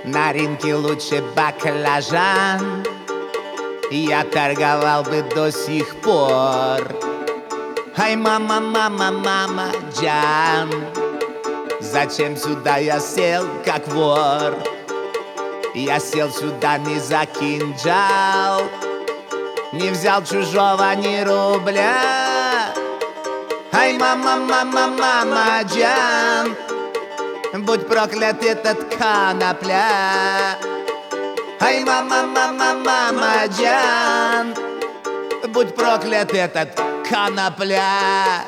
На рынке лучше баклажан я торговал бы до сих пор. Ай, мама, мама, мама, Джан, зачем сюда я сел, как вор? Я сел сюда не за кинжал, не взял чужого ни рубля. Ай, мама, мама, мама, Джан, будь проклят этот конопля. Ай, мама, мама, мама, Джан, будь проклят этот конопля.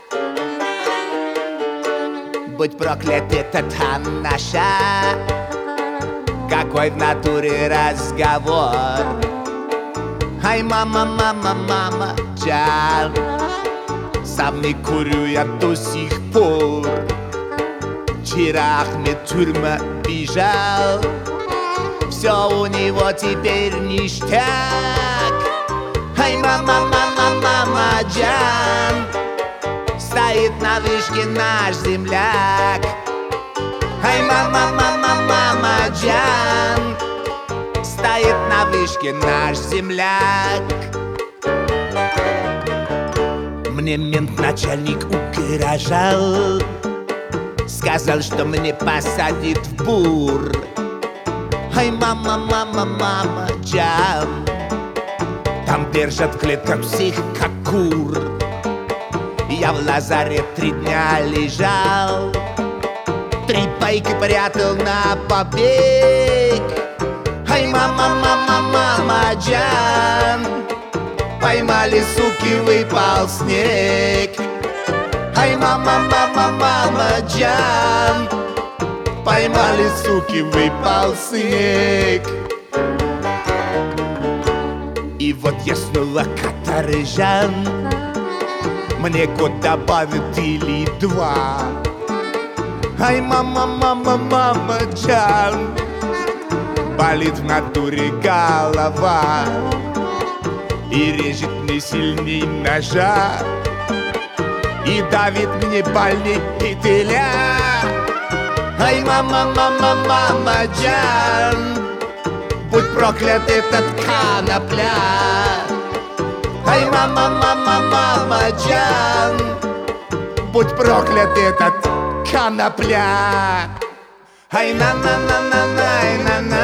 Будь проклят этот анаша, какой в натуре разговор. Ай, мама, мама, мама, Джан, сам не курю я до сих пор. Вчера Ахмед тюрьма бежал, все у него теперь ништяк. Ай, мама, мама, мама, Джан, стоит на вышке наш земляк. Ай, мама, мама, мама, Джан, стоит на вышке наш земляк. Мне мент-начальник угрожал, сказал, что мне посадит в бур. Ай, мама, мама, мама, Джан, там держат в клетках всех, как кур. Я в лазарет 3 дня лежал, 3 пайки прятал на побег. Ай, мама, мама, мама, Джан, поймали, суки, выпал снег. Ай, мама, мама, мама, Джан, поймали, суки, выпал снег. И вот я снова каторжан, мне год добавят или 2. Ай, мама, мама, мама, Джан, болит в натуре голова и режет мне сильней ножа, и давит мне больней петля. Ай, мама, мама, мама, Джан, будь проклят этот конопля. Ай, мама, мама, мама, Джан, будь проклят этот конопля. Ай, на-на-на-на-на, на-на,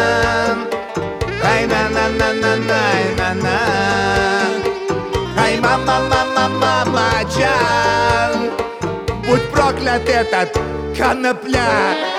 ай, на-на-на-на-на-на. Ай, мама, мама, мама, Джан, будь проклят этот конопля.